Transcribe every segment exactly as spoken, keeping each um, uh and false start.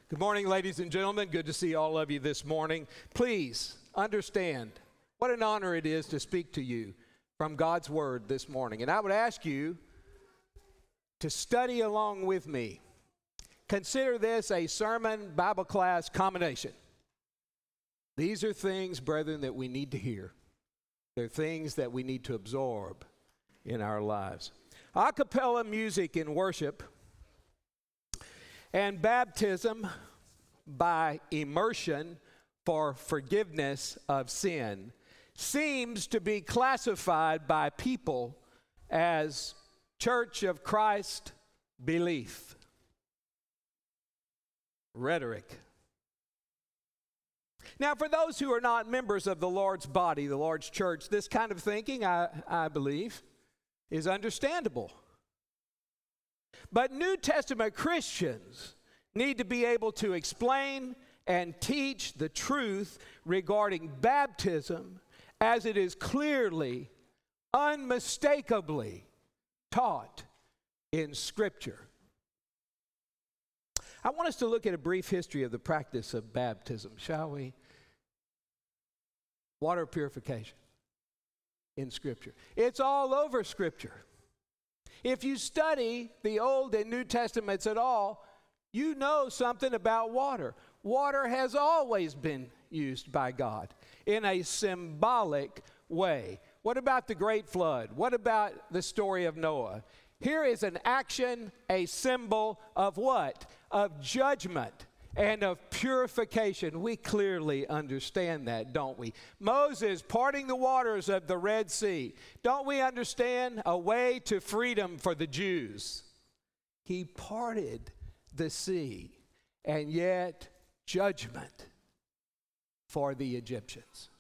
Good morning, ladies and gentlemen. Good to see all of you this morning. Please understand what an honor it is to speak to you from God's Word this morning. And I would ask you to study along with me. Consider this a sermon Bible class combination. These are things, brethren, that we need to hear. They're things that we need to absorb in our lives. A cappella music in worship and baptism by immersion for forgiveness of sin seems to be classified by people as Church of Christ belief. Rhetoric. Now, for those who are not members of the Lord's body, the Lord's church, this kind of thinking, I, I believe, is understandable. But New Testament Christians need to be able to explain and teach the truth regarding baptism as it is clearly, unmistakably taught in Scripture. I want us to look at a brief history of the practice of baptism, shall we? Water purification in Scripture. It's all over Scripture. If you study the Old and New Testaments at all, you know something about water. Water has always been used by God in a symbolic way. What about the Great Flood? What about the story of Noah? Here is an action, a symbol of what? Of judgment and of purification. We clearly understand that, don't we? Moses parting the waters of the Red Sea. Don't we understand? A way to freedom for the Jews. He parted the sea, and yet judgment for the Egyptians.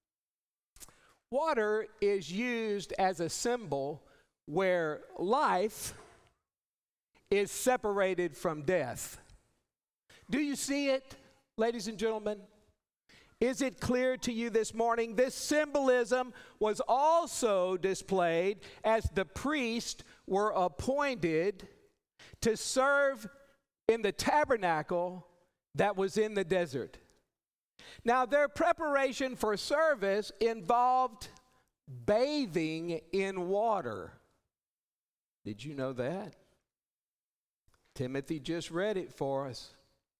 Water is used as a symbol where life is separated from death. Do you see it, ladies and gentlemen? Is it clear to you this morning? This symbolism was also displayed as the priests were appointed to serve in the tabernacle that was in the desert. Now, their preparation for service involved bathing in water. Did you know that? Timothy just read it for us.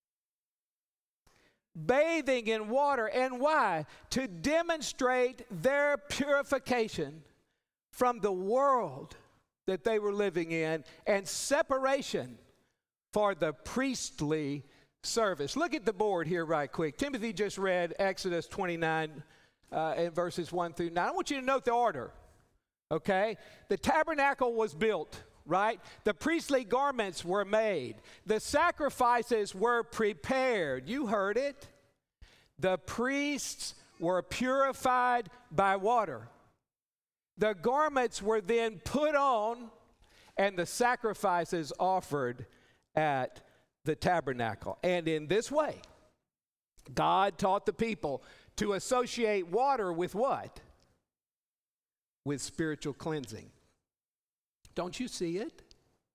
Bathing in water. And why? To demonstrate their purification from the world that they were living in and separation for the priestly service. Look at the board here right quick. Timothy just read Exodus twenty-nine uh, and verses one through nine. I want you to note the order, okay? The tabernacle was built, right? The priestly garments were made. The sacrifices were prepared. You heard it. The priests were purified by water. The garments were then put on and the sacrifices offered at the tabernacle. And in this way, God taught the people to associate water with what? With spiritual cleansing. Don't you see it?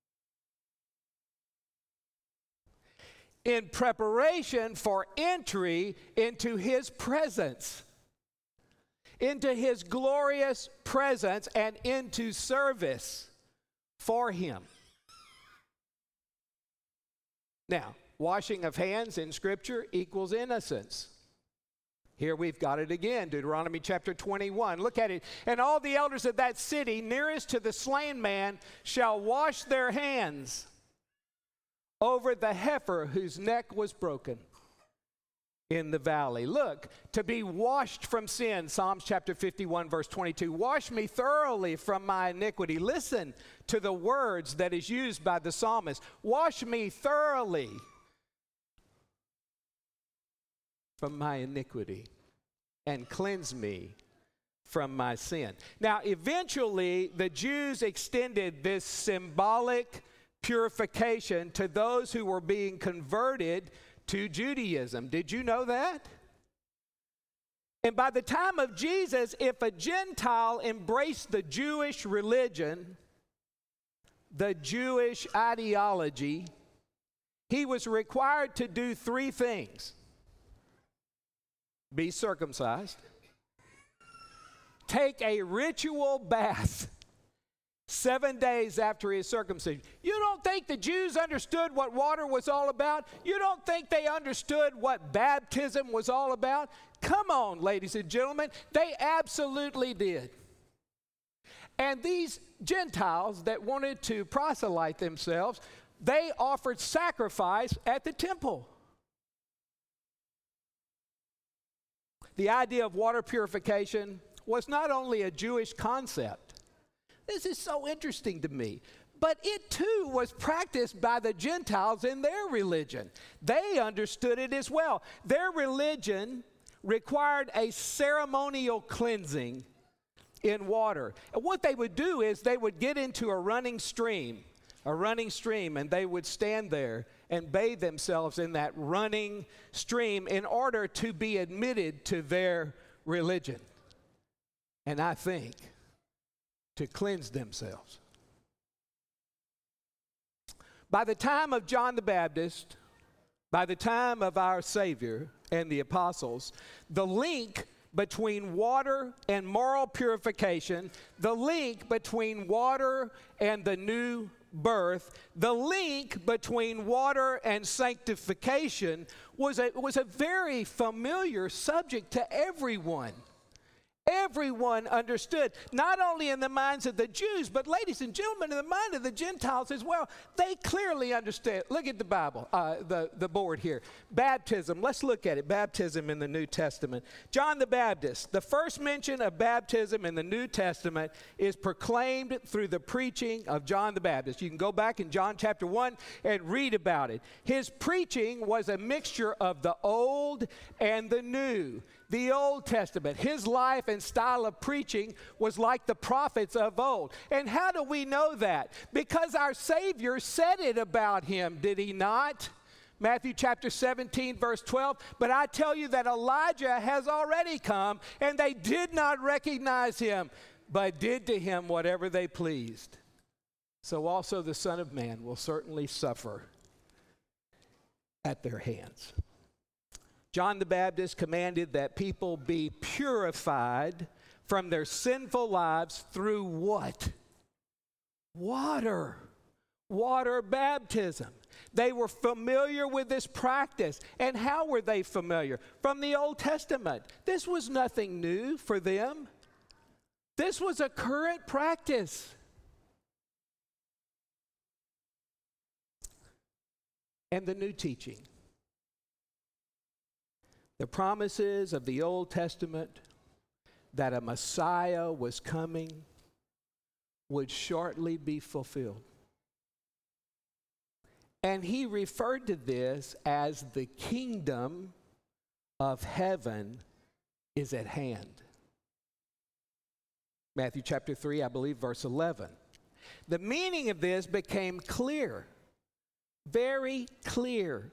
In preparation for entry into His presence, into His glorious presence, and into service for Him. Now, washing of hands in Scripture equals innocence. Here we've got it again, Deuteronomy chapter twenty-one. Look at it. And all the elders of that city nearest to the slain man shall wash their hands over the heifer whose neck was broken in the valley. Look, to be washed from sin, Psalms chapter fifty-one, verse twenty-two. Wash me thoroughly from my iniquity. Listen to the words that is used by the psalmist. Wash me thoroughly from my iniquity and cleanse me from my sin. Now, eventually, the Jews extended this symbolic purification to those who were being converted to Judaism. Did you know that? And by the time of Jesus, if a Gentile embraced the Jewish religion, the Jewish ideology, he was required to do three things: be circumcised, take a ritual bath seven days after his circumcision. You don't think the Jews understood what water was all about? You don't think they understood what baptism was all about? Come on, ladies and gentlemen, they absolutely did. And these Gentiles that wanted to proselyte themselves, they offered sacrifice at the temple. The idea of water purification was not only a Jewish concept. This is so interesting to me. But it too was practiced by the Gentiles in their religion. They understood it as well. Their religion required a ceremonial cleansing in water. And what they would do is they would get into a running stream, a running stream, and they would stand there and bathe themselves in that running stream in order to be admitted to their religion. And I think to cleanse themselves. By the time of John the Baptist, by the time of our Savior and the apostles, the link between water and moral purification, the link between water and the new birth, the link between water and sanctification was a, was a very familiar subject to everyone. Everyone understood, not only in the minds of the Jews, but ladies and gentlemen, in the mind of the Gentiles as well. They clearly understood. Look at the Bible, uh, the, the board here. Baptism, let's look at it. Baptism in the New Testament. John the Baptist, the first mention of baptism in the New Testament is proclaimed through the preaching of John the Baptist. You can go back in John chapter one and read about it. His preaching was a mixture of the Old and the New. The Old Testament, his life and style of preaching was like the prophets of old. And how do we know that? Because our Savior said it about him, did he not? Matthew chapter seventeen, verse twelve, but I tell you that Elijah has already come, and they did not recognize him, but did to him whatever they pleased. So also the Son of Man will certainly suffer at their hands. John the Baptist commanded that people be purified from their sinful lives through what? Water. Water baptism. They were familiar with this practice. And how were they familiar? From the Old Testament. This was nothing new for them. This was a current practice. And the new teaching. The promises of the Old Testament that a Messiah was coming would shortly be fulfilled. And he referred to this as the kingdom of heaven is at hand. Matthew chapter three, I believe, verse eleven. The meaning of this became clear, very clear,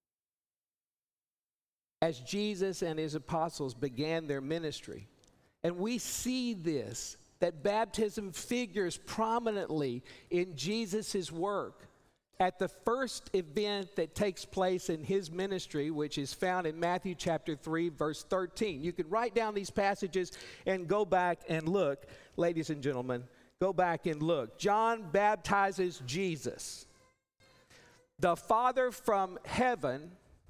as Jesus and his apostles began their ministry. And we see this, that baptism figures prominently in Jesus' work at the first event that takes place in his ministry, which is found in Matthew chapter three, verse thirteen. You can write down these passages and go back and look, ladies and gentlemen, go back and look. John baptizes Jesus. The Father from heaven,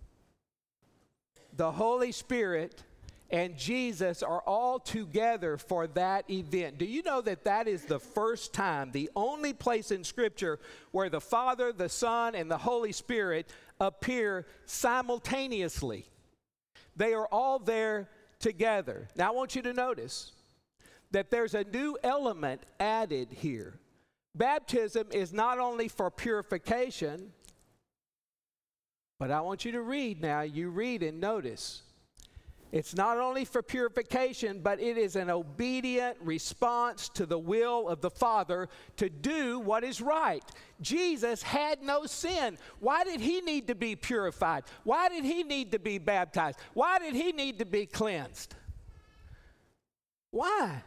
the Holy Spirit, and Jesus are all together for that event. Do you know that that is the first time, the only place in Scripture where the Father, the Son, and the Holy Spirit appear simultaneously? They are all there together. Now I want you to notice that there's a new element added here. Baptism is not only for purification, but I want you to read now. You read and notice. It's not only for purification, but it is an obedient response to the will of the Father to do what is right. Jesus had no sin. Why did he need to be purified? Why did he need to be baptized? Why did he need to be cleansed? Why?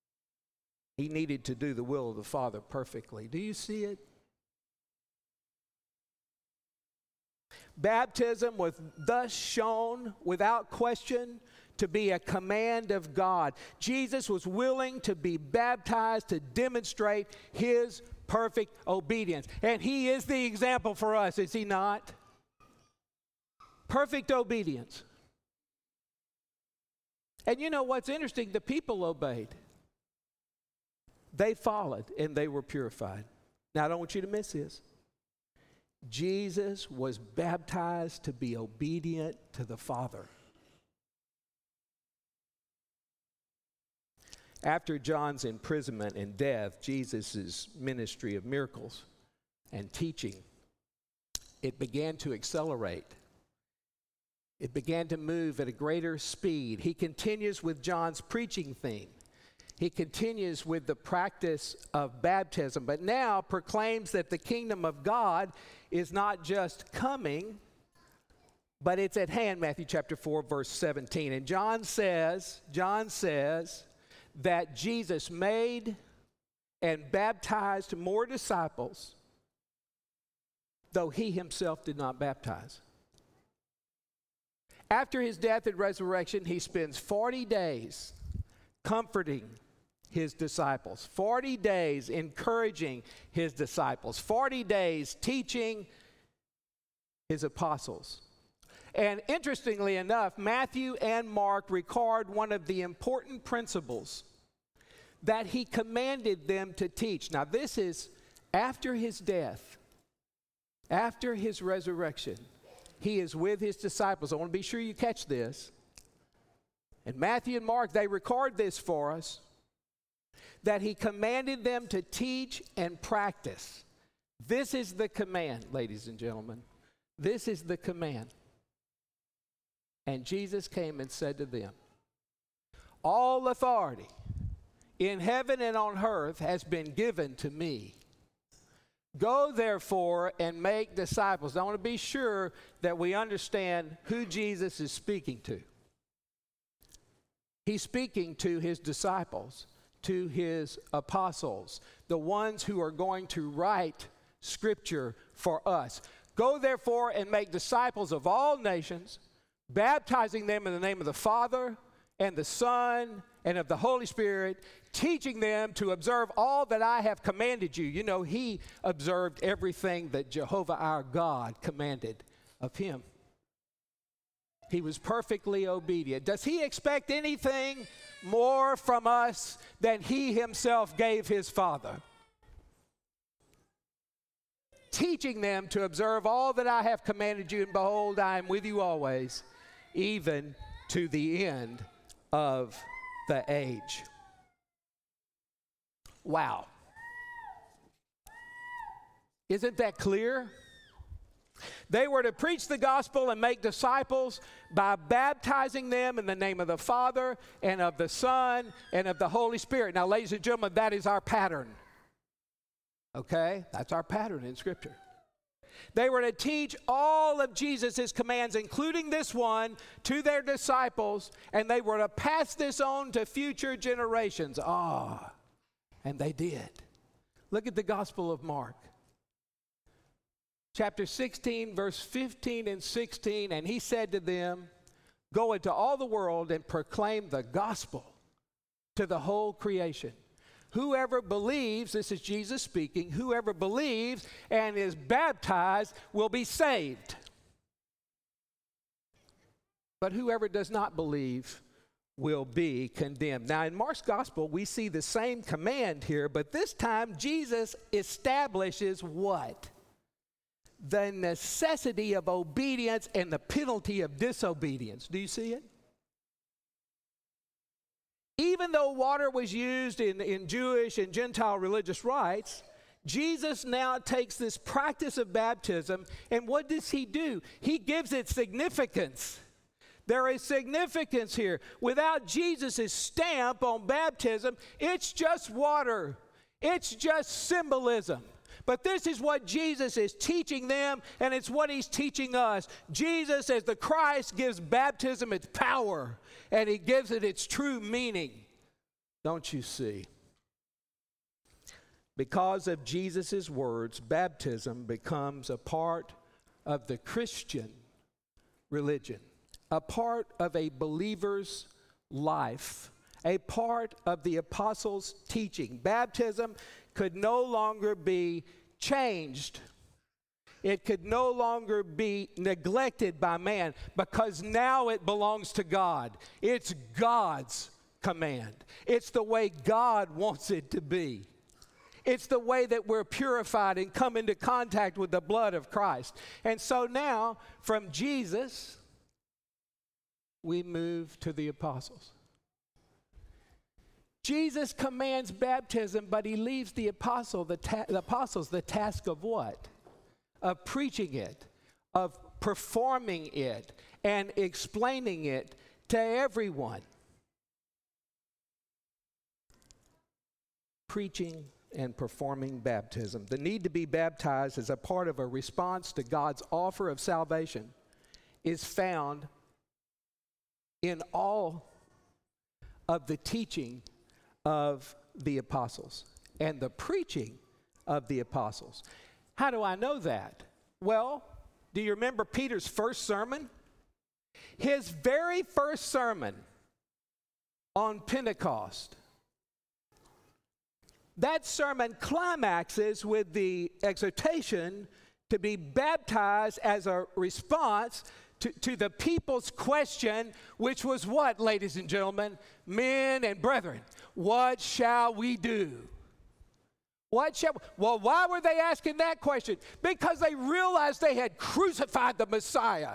He needed to do the will of the Father perfectly. Do you see it? Baptism was thus shown without question to be a command of God. Jesus was willing to be baptized to demonstrate his perfect obedience. And he is the example for us, is he not? Perfect obedience. And you know what's interesting? The people obeyed. They followed and they were purified. Now I don't want you to miss this. Jesus was baptized to be obedient to the Father. After John's imprisonment and death, Jesus' ministry of miracles and teaching, it began to accelerate. It began to move at a greater speed. He continues with John's preaching theme. He continues with the practice of baptism, but now proclaims that the kingdom of God is not just coming, but it's at hand, Matthew chapter four, verse seventeen. And John says, John says that Jesus made and baptized more disciples, though he himself did not baptize. After his death and resurrection, he spends forty days comforting his disciples, forty days encouraging his disciples, forty days teaching his apostles. And interestingly enough, Matthew and Mark record one of the important principles that he commanded them to teach. Now, this is after his death, after his resurrection. He is with his disciples. I want to be sure you catch this. And Matthew and Mark, they record this for us, that he commanded them to teach and practice. This is the command, ladies and gentlemen. This is the command. And Jesus came and said to them, all authority in heaven and on earth has been given to me. Go therefore and make disciples. I want to be sure that we understand who Jesus is speaking to. He's speaking to his disciples, to his apostles, the ones who are going to write Scripture for us. Go therefore and make disciples of all nations, baptizing them in the name of the Father and the Son and of the Holy Spirit, teaching them to observe all that I have commanded you. You know, he observed everything that Jehovah our God commanded of him. He was perfectly obedient. Does he expect anything more from us than he himself gave his Father? Teaching them to observe all that I have commanded you, and behold, I am with you always, even to the end of the age. Wow. Isn't that clear? They were to preach the gospel and make disciples by baptizing them in the name of the Father and of the Son and of the Holy Spirit. Now, ladies and gentlemen, that is our pattern. Okay? That's our pattern in Scripture. They were to teach all of Jesus' commands, including this one, to their disciples, and they were to pass this on to future generations. Ah, and they did. Look at the Gospel of Mark. Chapter sixteen, verse fifteen and sixteen, and he said to them, go into all the world and proclaim the gospel to the whole creation. Whoever believes, this is Jesus speaking, whoever believes and is baptized will be saved. But whoever does not believe will be condemned. Now, in Mark's gospel, we see the same command here, but this time Jesus establishes what? The necessity of obedience and the penalty of disobedience. Do you see it? Even though water was used in, in Jewish and Gentile religious rites, Jesus now takes this practice of baptism, and what does he do? He gives it significance. There is significance here. Without Jesus' stamp on baptism, it's just water. It's just symbolism. But this is what Jesus is teaching them, and it's what he's teaching us. Jesus, as the Christ, gives baptism its power, and he gives it its true meaning. Don't you see? Because of Jesus' words, baptism becomes a part of the Christian religion, a part of a believer's life, a part of the apostles' teaching. Baptism could no longer be changed. It could no longer be neglected by man because now it belongs to God. It's God's command. It's the way God wants it to be. It's the way that we're purified and come into contact with the blood of Christ. And so now, from Jesus, we move to the apostles. Jesus commands baptism, but he leaves the apostle, the, ta- the apostles the task of what? Of preaching it, of performing it, and explaining it to everyone. Preaching and performing baptism. The need to be baptized as a part of a response to God's offer of salvation is found in all of the teaching of the apostles and the preaching of the apostles. How do I know that? Well, do you remember Peter's first sermon? His very first sermon on Pentecost. That sermon climaxes with the exhortation to be baptized as a response to, to the people's question, which was what, ladies and gentlemen, men and brethren, what shall we do? What shall we? Well, why were they asking that question? Because they realized they had crucified the Messiah.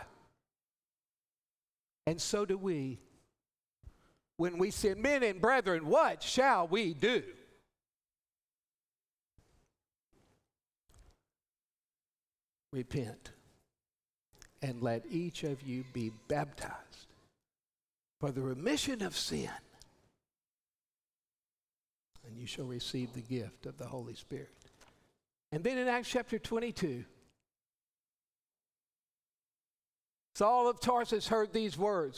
And so do we. When we say, men and brethren, what shall we do? Repent and let each of you be baptized for the remission of sin, and you shall receive the gift of the Holy Spirit. And then in Acts chapter twenty-two, Saul of Tarsus heard these words,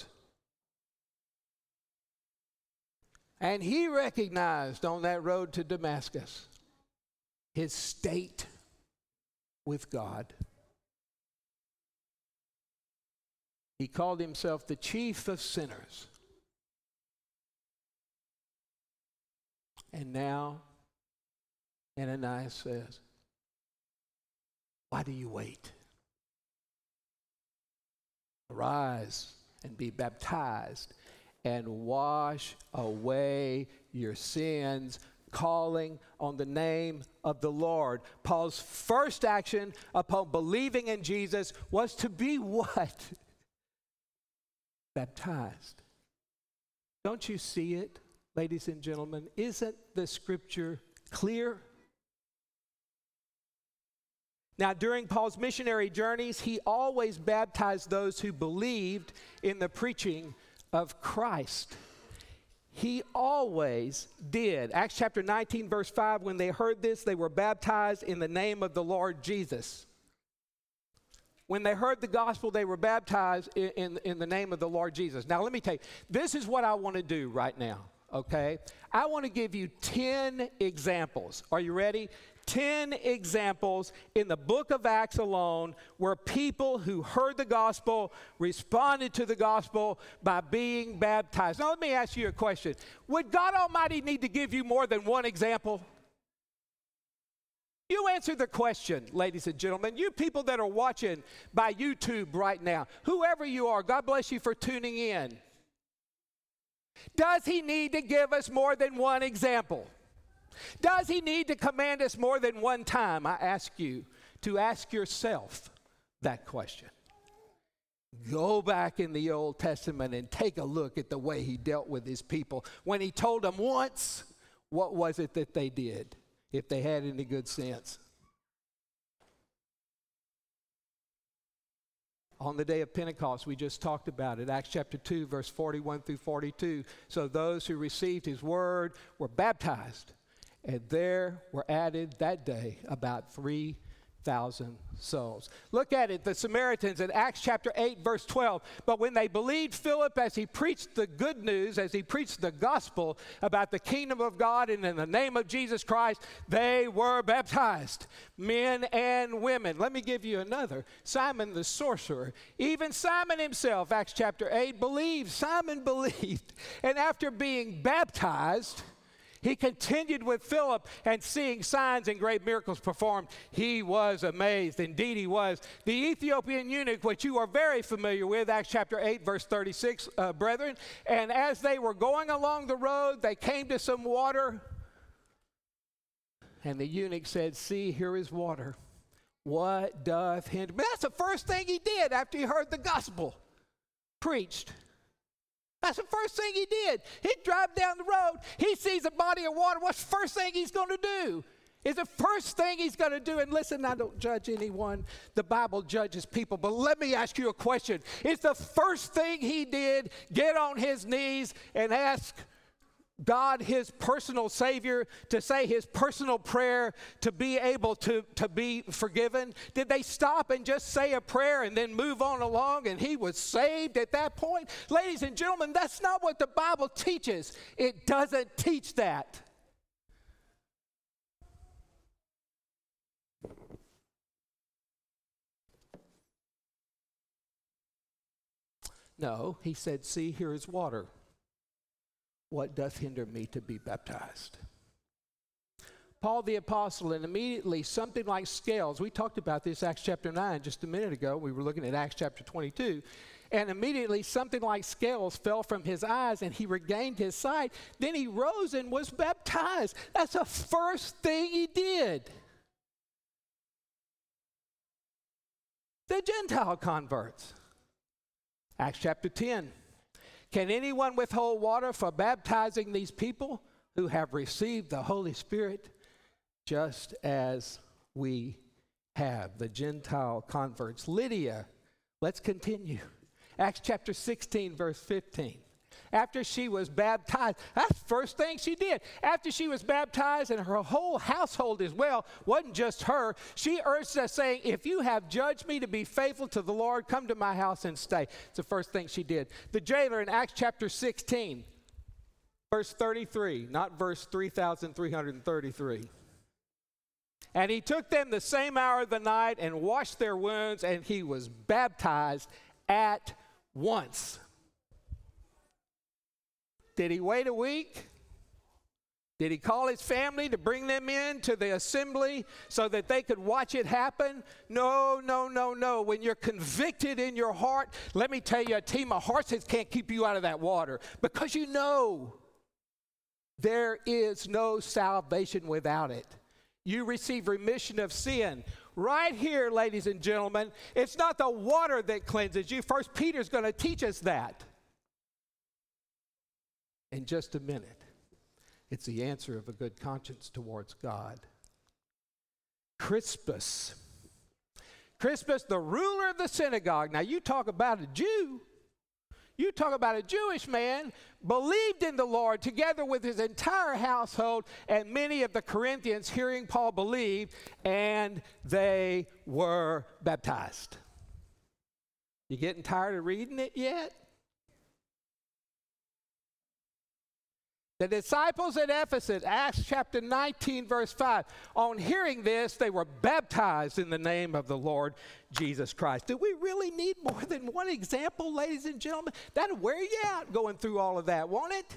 and he recognized on that road to Damascus his state with God. He called himself the chief of sinners. And now, Ananias says, why do you wait? Arise and be baptized and wash away your sins, calling on the name of the Lord. Paul's first action upon believing in Jesus was to be what? Baptized. Don't you see it, ladies and gentlemen? Isn't the scripture clear? Now, during Paul's missionary journeys, he always baptized those who believed in the preaching of Christ. He always did. Acts chapter nineteen, verse five, when they heard this, they were baptized in the name of the Lord Jesus. When they heard the gospel, they were baptized in, in, in the name of the Lord Jesus. Now, let me tell you, this is what I want to do right now, okay? I want to give you ten examples. Are you ready? ten examples in the book of Acts alone where people who heard the gospel responded to the gospel by being baptized. Now, let me ask you a question. Would God Almighty need to give you more than one example? You answer the question, ladies and gentlemen. You people that are watching by YouTube right now, whoever you are, God bless you for tuning in. Does he need to give us more than one example? Does he need to command us more than one time? I ask you to ask yourself that question. Go back in the Old Testament and take a look at the way he dealt with his people. When he told them once, what was it that they did? If they had any good sense. On the day of Pentecost, we just talked about it, Acts chapter two, verse forty-one through forty-two. So those who received his word were baptized, and there were added that day about three thousand souls. Look at it, the Samaritans in Acts chapter eight, verse twelve. But when they believed Philip as he preached the good news, as he preached the gospel about the kingdom of God and in the name of Jesus Christ, they were baptized, men and women. Let me give you another. Simon the sorcerer. Even Simon himself, Acts chapter eight, believed. Simon believed. And after being baptized, he continued with Philip, and seeing signs and great miracles performed, he was amazed. Indeed, he was. The Ethiopian eunuch, which you are very familiar with, Acts chapter eight, verse thirty-six, uh, brethren. And as they were going along the road, they came to some water. And the eunuch said, "See, here is water. What doth hinder?" But that's the first thing he did after he heard the gospel preached. That's the first thing he did. He'd drive down the road. He sees a body of water. What's the first thing he's going to do? Is the first thing he's going to do. And listen, I don't judge anyone. The Bible judges people. But let me ask you a question. Is the first thing he did get on his knees and ask God, his personal Savior, to say his personal prayer to be able to, to be forgiven? Did they stop and just say a prayer and then move on along and he was saved at that point? Ladies and gentlemen, that's not what the Bible teaches. It doesn't teach that. No, he said, "See, here is water. What doth hinder me to be baptized?" Paul the apostle, and immediately something like scales. We talked about this Acts chapter nine just a minute ago. We were looking at Acts chapter twenty-two. And immediately something like scales fell from his eyes and he regained his sight. Then he rose and was baptized. That's the first thing he did. The Gentile converts. Acts chapter ten. Can anyone withhold water for baptizing these people who have received the Holy Spirit just as we have? The Gentile converts. Lydia, let's continue. Acts chapter sixteen, verse fifteen. After she was baptized, that's the first thing she did. After she was baptized, and her whole household as well, wasn't just her, she urged us, saying, "If you have judged me to be faithful to the Lord, come to my house and stay." It's the first thing she did. The jailer in Acts chapter sixteen, verse thirty-three, not verse three thousand three hundred thirty-three. And he took them the same hour of the night and washed their wounds, and he was baptized at once. Did he wait a week? Did he call his family to bring them in to the assembly so that they could watch it happen? No, no, no, no. When you're convicted in your heart, let me tell you, a team of horses can't keep you out of that water, because you know there is no salvation without it. You receive remission of sin. Right here, ladies and gentlemen, it's not the water that cleanses you. First Peter's going to teach us that in just a minute. It's the answer of a good conscience towards God. Crispus. Crispus, the ruler of the synagogue. Now, you talk about a Jew. You talk about a Jewish man, believed in the Lord together with his entire household, and many of the Corinthians, hearing Paul, believed, and they were baptized. You getting tired of reading it yet? The disciples at Ephesus, Acts chapter nineteen, verse five. On hearing this, they were baptized in the name of the Lord Jesus Christ. Do we really need more than one example, ladies and gentlemen? That'll wear you out going through all of that, won't it?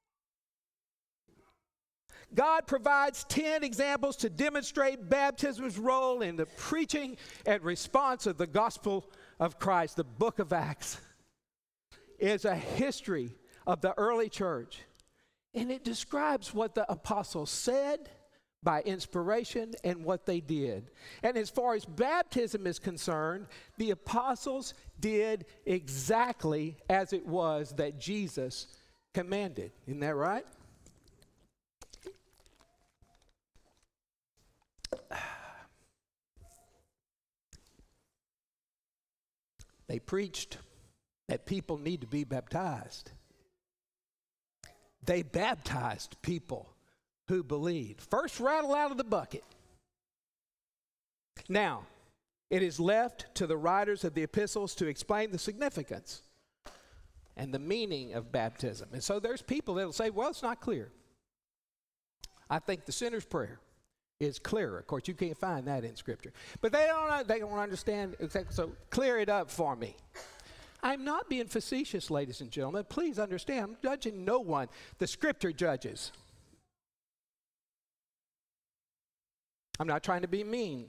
God provides ten examples to demonstrate baptism's role in the preaching and response of the gospel of Christ. The book of Acts is a history of the early church. And it describes what the apostles said by inspiration and what they did. And as far as baptism is concerned, the apostles did exactly as it was that Jesus commanded. Isn't that right? They preached that people need to be baptized. They baptized people who believed. First rattle out of the bucket. Now, it is left to the writers of the epistles to explain the significance and the meaning of baptism. And so there's people that will say, well, it's not clear. I think the sinner's prayer is clearer. Of course, you can't find that in Scripture. But they don't, they don't understand exactly, so clear it up for me. I'm not being facetious, ladies and gentlemen. Please understand, I'm judging no one. The Scripture judges. I'm not trying to be mean,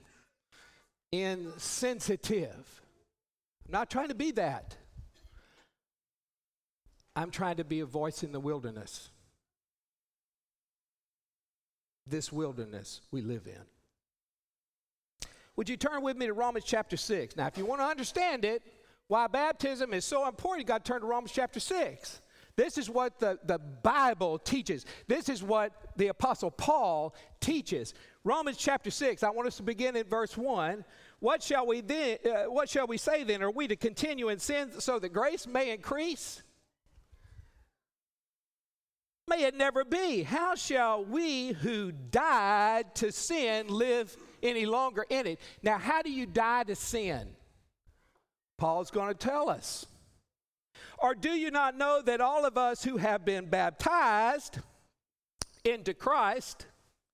insensitive. I'm not trying to be that. I'm trying to be a voice in the wilderness. This wilderness we live in. Would you turn with me to Romans chapter six? Now, if you want to understand it, why baptism is so important, you got to turn to Romans chapter six. This is what the, the Bible teaches. This is what the Apostle Paul teaches. Romans chapter six, I want us to begin in verse one. What shall we then, uh, what shall we say then? Are we to continue in sin so that grace may increase? May it never be. How shall we who died to sin live any longer in it? Now, how do you die to sin? Paul's going to tell us. Or do you not know that all of us who have been baptized into Christ,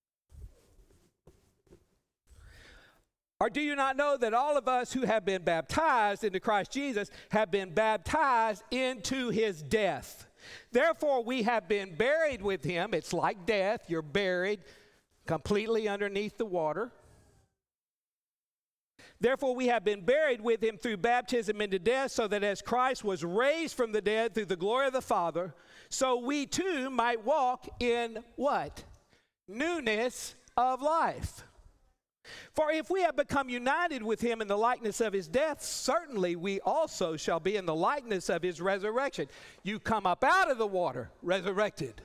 or do you not know that all of us who have been baptized into Christ Jesus have been baptized into his death? Therefore, we have been buried with him. It's like death. You're buried completely underneath the water. Therefore, we have been buried with him through baptism into death, so that as Christ was raised from the dead through the glory of the Father, so we too might walk in what? Newness of life. For if we have become united with him in the likeness of his death, certainly we also shall be in the likeness of his resurrection. You come up out of the water, resurrected.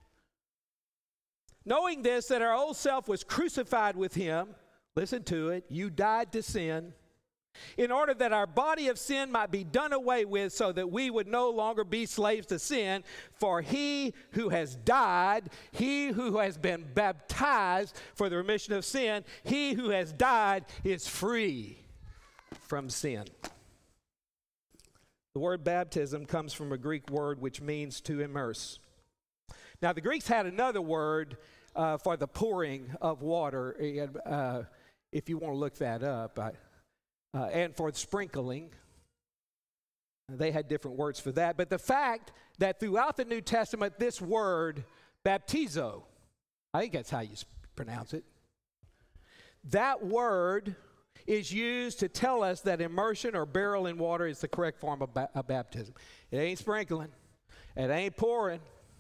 Knowing this, that our old self was crucified with him, listen to it, you died to sin, in order that our body of sin might be done away with, so that we would no longer be slaves to sin. For he who has died, he who has been baptized for the remission of sin, he who has died is free from sin. The word baptism comes from a Greek word which means to immerse. Now, the Greeks had another word uh, for the pouring of water, uh, if you want to look that up. I, Uh, and for sprinkling. They had different words for that. But the fact that throughout the New Testament, this word, baptizo, I think that's how you pronounce it, that word is used to tell us that immersion or burial in water is the correct form of, ba- of baptism. It ain't sprinkling. It ain't pouring.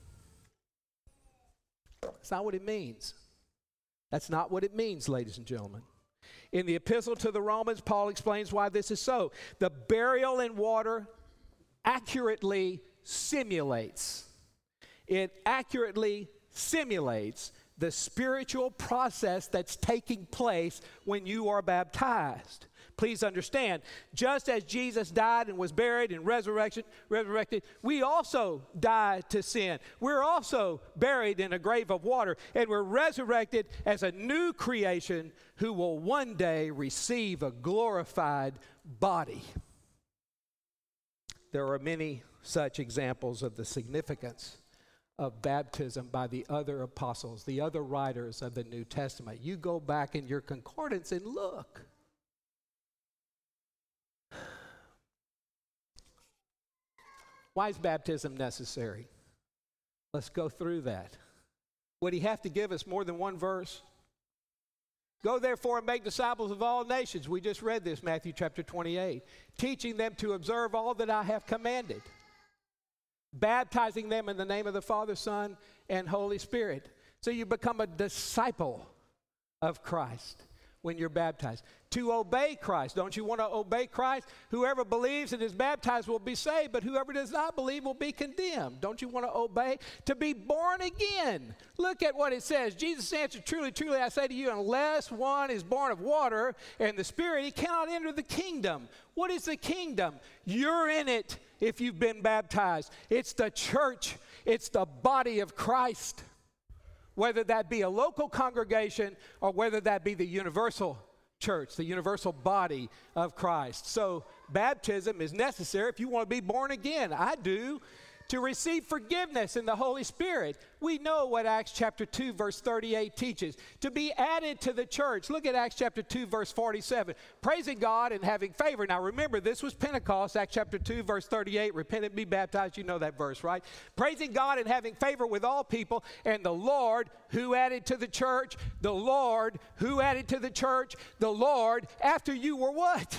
That's not what it means. That's not what it means, ladies and gentlemen. In the epistle to the Romans, Paul explains why this is so. The burial in water accurately simulates. It accurately simulates the spiritual process that's taking place when you are baptized. Please understand, just as Jesus died and was buried and resurrection, resurrected, we also die to sin. We're also buried in a grave of water, and we're resurrected as a new creation who will one day receive a glorified body. There are many such examples of the significance of baptism by the other apostles, the other writers of the New Testament. You go back in your concordance and look. Why is baptism necessary? Let's go through that. Would he have to give us more than one verse? Go therefore and make disciples of all nations. We just read this, Matthew chapter twenty-eight. Teaching them to observe all that I have commanded. Baptizing them in the name of the Father, Son, and Holy Spirit. So you become a disciple of Christ when you're baptized. To obey Christ. Don't you want to obey Christ? Whoever believes and is baptized will be saved, but whoever does not believe will be condemned. Don't you want to obey? To be born again. Look at what it says. Jesus answered, truly, truly, I say to you, unless one is born of water and the Spirit, he cannot enter the kingdom. What is the kingdom? You're in it if you've been baptized. It's the church. It's the body of Christ. Whether that be a local congregation or whether that be the universal church, the universal body of Christ. So baptism is necessary if you want to be born again. I do. To receive forgiveness in the Holy Spirit. We know what Acts chapter two verse thirty-eight teaches. To be added to the church. Look at Acts chapter two verse forty-seven. Praising God and having favor. Now remember, this was Pentecost. Acts chapter two verse thirty-eight. Repent and be baptized. You know that verse, right? Praising God and having favor with all people. And the Lord who added to the church. The Lord who added to the church. The Lord after you were what?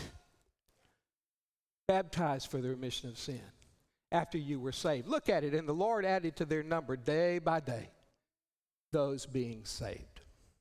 Baptized for the remission of sin. After you were saved. Look at it. And the Lord added to their number day by day those being saved.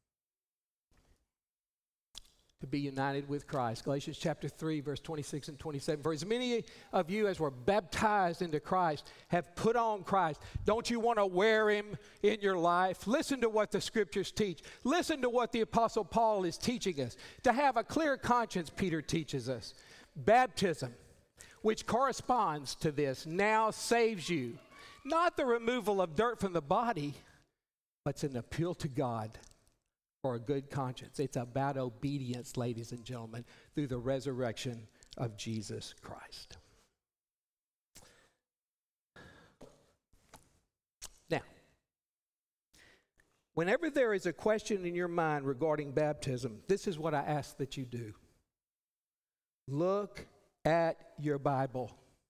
To be united with Christ. Galatians chapter three, verse twenty-six and twenty-seven. For as many of you as were baptized into Christ have put on Christ. Don't you want to wear him in your life? Listen to what the scriptures teach. Listen to what the Apostle Paul is teaching us. To have a clear conscience, Peter teaches us. Baptism, which corresponds to this, now saves you. Not the removal of dirt from the body, but it's an appeal to God for a good conscience. It's about obedience, ladies and gentlemen, through the resurrection of Jesus Christ. Now, whenever there is a question in your mind regarding baptism, this is what I ask that you do. Look at your Bible.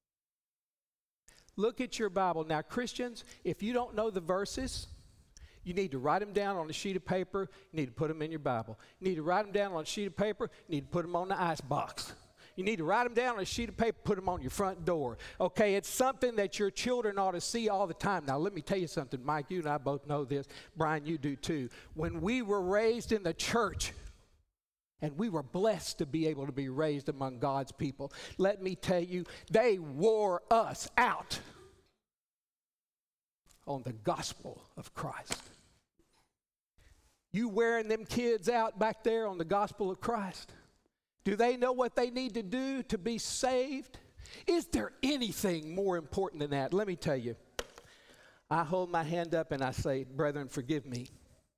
Look at your Bible. Now, Christians, if you don't know the verses, you need to write them down on a sheet of paper. You need to put them in your Bible. You need to write them down on a sheet of paper. You need to put them on the ice box. You need to write them down on a sheet of paper, put them on your front door. Okay, it's something that your children ought to see all the time. Now, let me tell you something. Mike, you and I both know this. Brian, you do too. When we were raised in the church, and we were blessed to be able to be raised among God's people. Let me tell you, they wore us out on the gospel of Christ. You wearing them kids out back there on the gospel of Christ? Do they know what they need to do to be saved? Is there anything more important than that? Let me tell you. I hold my hand up and I say, brethren, forgive me.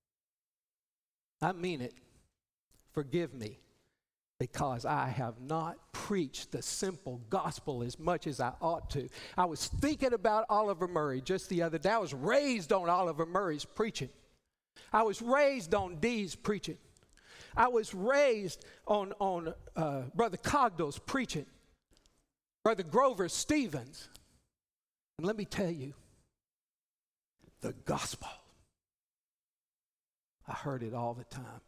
I mean it. Forgive me, because I have not preached the simple gospel as much as I ought to. I was thinking about Oliver Murray just the other day. I was raised on Oliver Murray's preaching. I was raised on Dee's preaching. I was raised on, on uh, Brother Cogdell's preaching, Brother Grover Stevens. And let me tell you, the gospel, I heard it all the time.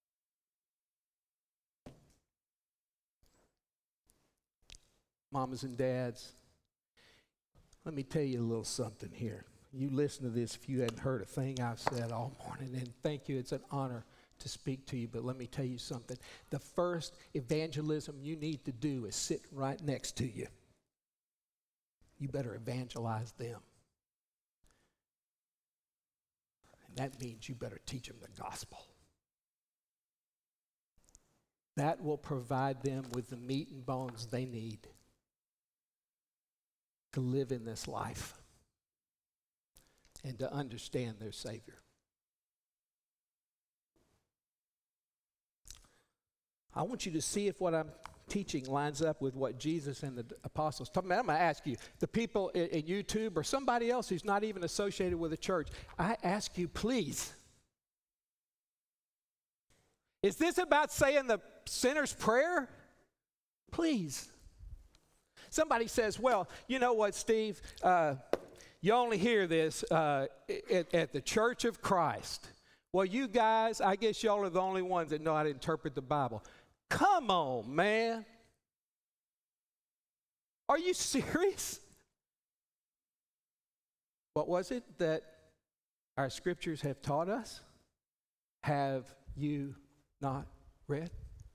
Mamas and dads, let me tell you a little something here. You listen to this if you hadn't heard a thing I've said all morning, and thank you. It's an honor to speak to you, but let me tell you something. The first evangelism you need to do is sitting right next to you. You better evangelize them. And that means you better teach them the gospel. That will provide them with the meat and bones they need to live in this life and to understand their Savior. I want you to see if what I'm teaching lines up with what Jesus and the apostles taught. I'm going to ask you, the people in, in YouTube or somebody else who's not even associated with a church, I ask you, please, is this about saying the sinner's prayer? Please. Somebody says, well, you know what, Steve? Uh, you only hear this uh, at, at the Church of Christ. Well, you guys, I guess y'all are the only ones that know how to interpret the Bible. Come on, man. Are you serious? What was it that our scriptures have taught us? Have you not read?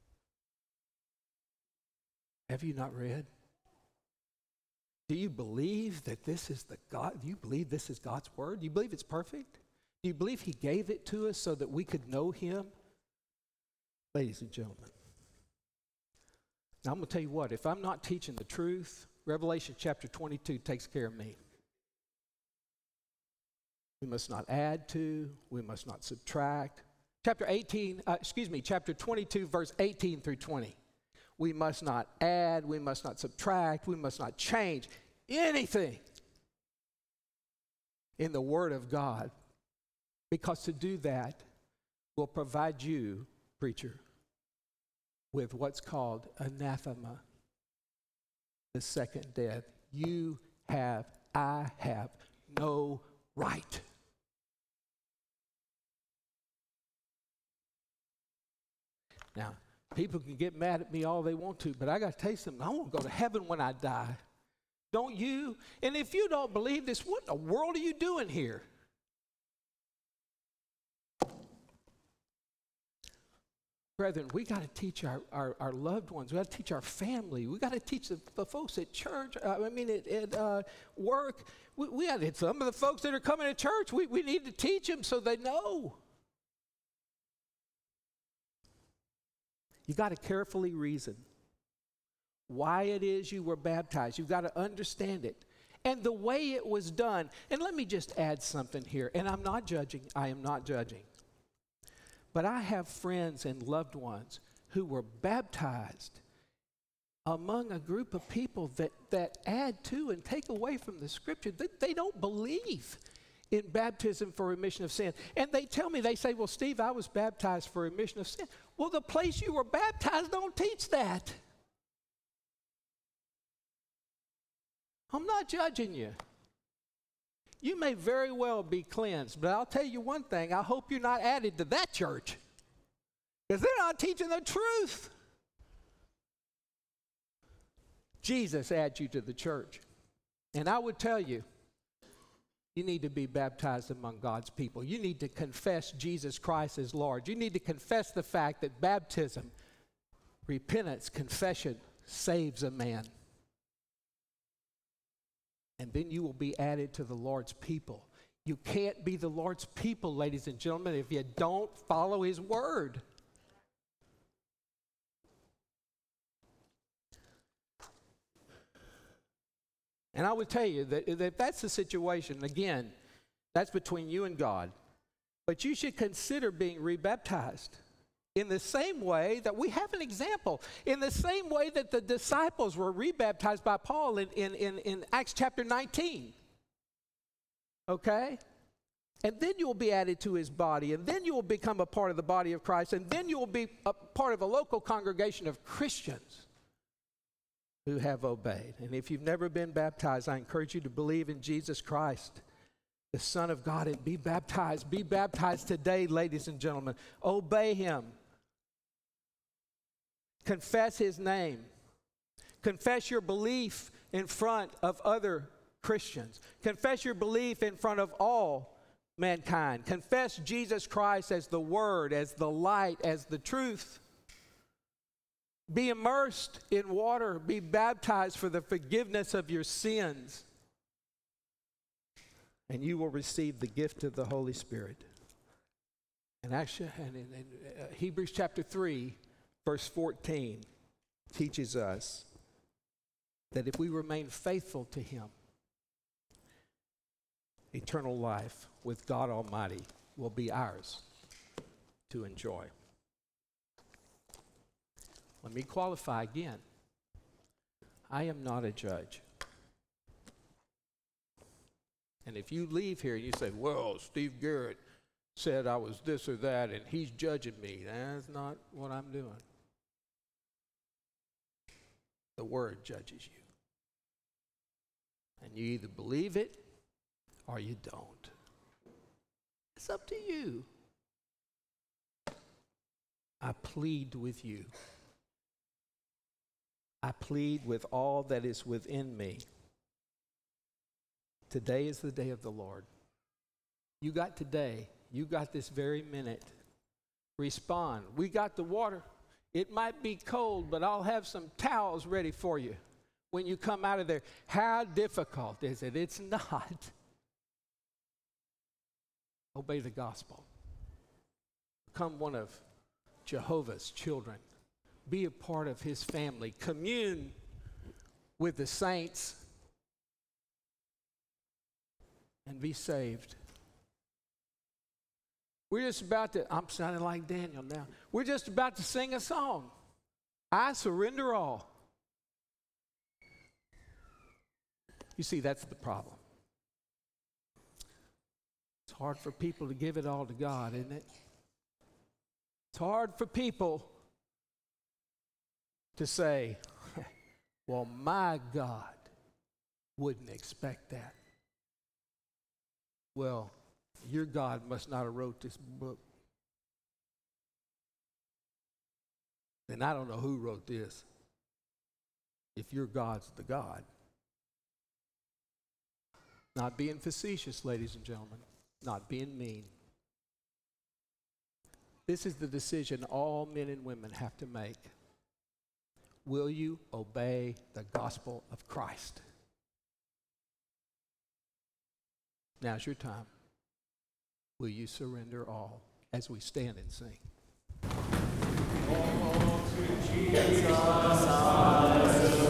Have you not read? Do you believe that this is the God? Do you believe this is God's word? Do you believe it's perfect? Do you believe he gave it to us so that we could know him? Ladies and gentlemen, now I'm going to tell you what, if I'm not teaching the truth, Revelation chapter twenty-two takes care of me. We must not add to, we must not subtract, chapter eighteen, uh, excuse me, chapter twenty-two, verse eighteen through twenty. We must not add, we must not subtract, we must not change anything in the Word of God, because to do that will provide you, preacher, with what's called anathema, the second death. You have, I have no right. Now, people can get mad at me all they want to, but I got to tell you something. I want to go to heaven when I die. Don't you? And if you don't believe this, what in the world are you doing here? Brethren, we got to teach our, our, our loved ones. We got to teach our family. We got to teach the, the folks at church. Uh, I mean, at, at uh, work. We, we got to, some of the folks that are coming to church, we, we need to teach them so they know. You got to carefully reason why it is you were baptized. You've got to understand it. And the way it was done. And let me just add something here. And I'm not judging. I am not judging. But I have friends and loved ones who were baptized among a group of people that, that add to and take away from the Scripture. They, they don't believe in baptism for remission of sin. And they tell me, they say, well, Steve, I was baptized for remission of sin. Well, the place you were baptized don't teach that. I'm not judging you. You may very well be cleansed, but I'll tell you one thing, I hope you're not added to that church, because they're not teaching the truth. Jesus adds you to the church. And I would tell you, you need to be baptized among God's people. You need to confess Jesus Christ as Lord. You need to confess the fact that baptism, repentance, confession saves a man. And then you will be added to the Lord's people. You can't be the Lord's people, ladies and gentlemen, if you don't follow His word. And I would tell you that if that's the situation, again, that's between you and God. But you should consider being rebaptized in the same way that we have an example, in the same way that the disciples were rebaptized by Paul in, in, in, in Acts chapter nineteen. Okay? And then you will be added to His body, and then you will become a part of the body of Christ, and then you will be a part of a local congregation of Christians who have obeyed. And if you've never been baptized, I encourage you to believe in Jesus Christ, the Son of God, and be baptized. Be baptized today, ladies and gentlemen. Obey Him. Confess His name. Confess your belief in front of other Christians. Confess your belief in front of all mankind. Confess Jesus Christ as the Word, as the light, as the truth. Be immersed in water. Be baptized for the forgiveness of your sins. And you will receive the gift of the Holy Spirit. And actually, and in, in uh, Hebrews chapter three, verse fourteen, teaches us that if we remain faithful to Him, eternal life with God Almighty will be ours to enjoy. Let me qualify again. I am not a judge. And if you leave here and you say, well, Steve Garrett said I was this or that and he's judging me, that's not what I'm doing. The Word judges you. And you either believe it or you don't. It's up to you. I plead with you. I plead with all that is within me. Today is the day of the Lord. You got today. You got this very minute. Respond. We got the water. It might be cold, but I'll have some towels ready for you when you come out of there. How difficult is it? It's not. Obey the gospel. Become one of Jehovah's children. Be a part of His family. Commune with the saints and be saved. We're just about to, I'm sounding like Daniel now. We're just about to sing a song. I surrender all. You see, that's the problem. It's hard for people to give it all to God, isn't it? It's hard for people to say, well, my God wouldn't expect that. Well, your God must not have wrote this book. And I don't know who wrote this, if your God's the God. Not being facetious, ladies and gentlemen. Not being mean. This is the decision all men and women have to make. Will you obey the gospel of Christ? Now's your time. Will you surrender all as we stand and sing? Oh, to Jesus,